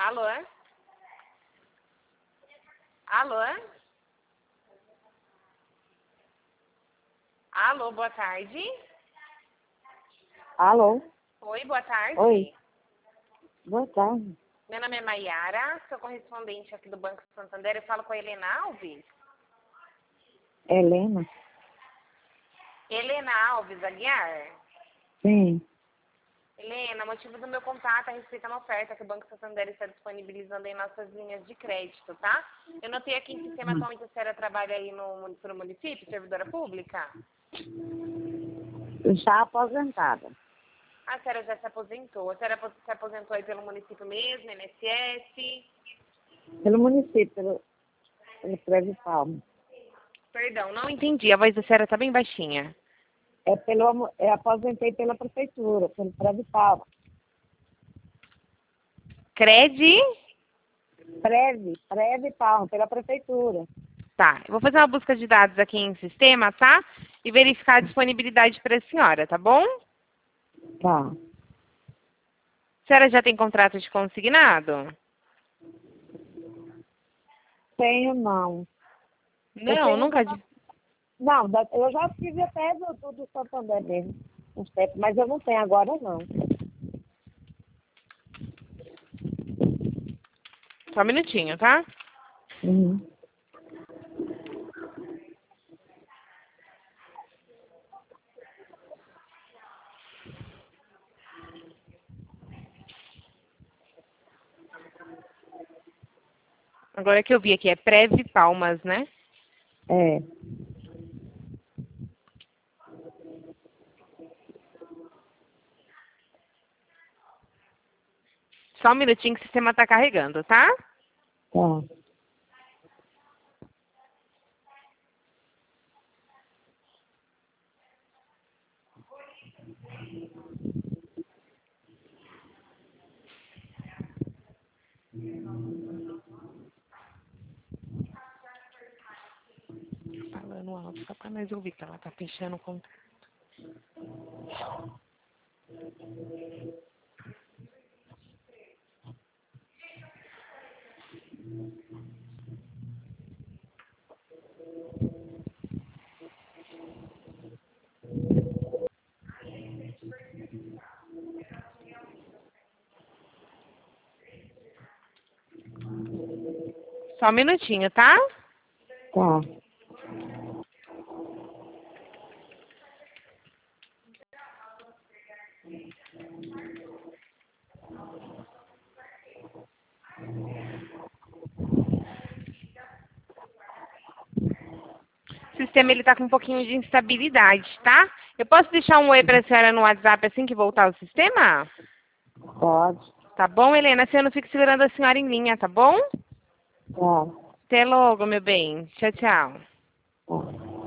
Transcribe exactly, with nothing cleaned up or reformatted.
Alô? Alô? Alô, boa tarde. Alô? Oi, boa tarde. Oi. Boa tarde. Meu nome é Maiara, sou correspondente aqui do Banco Santander. Eu falo com a Helena Alves. Helena? Helena Alves Aguiar? Sim. Helena, motivo do meu contato é a respeito a uma oferta que o Banco Santander está disponibilizando em nossas linhas de crédito, tá? Eu notei aqui em sistema atualmente a senhora trabalha aí no, no município, servidora pública? Já aposentada. A senhora já se aposentou. A senhora se aposentou aí pelo município mesmo, I N S S? Pelo município, pelo, pelo Prédio Palma. Perdão, não entendi. A voz da senhora está bem baixinha. É pelo, é, aposentei pela prefeitura, pelo Prédio Palma. Crede? Prédio, Prédio Palma, pela prefeitura. Tá. Eu vou fazer uma busca de dados aqui em sistema, tá? E verificar a disponibilidade para a senhora, tá bom? Tá. A senhora já tem contrato de consignado? Tenho não. Eu Não, tenho nunca. uma- Não, da- eu já tive até do, do, do Santander mesmo, uns tempos, mas eu não tenho agora não. Só um minutinho, tá? Uhum. Agora que eu vi aqui, é Preve Palmas, né? É. Só um minutinho que o sistema tá carregando, tá? Tá. Falando alto, só pra nós ouvir que ela tá fechando o contrato. Só um minutinho, tá? Tá. O sistema ele tá com um pouquinho de instabilidade, tá? Eu posso deixar um oi pra senhora no WhatsApp assim que voltar o sistema? Pode. Tá bom, Helena? Se eu não fico segurando a senhora em linha, tá bom? Tá. Até logo, meu bem. Tchau, tchau. Tá.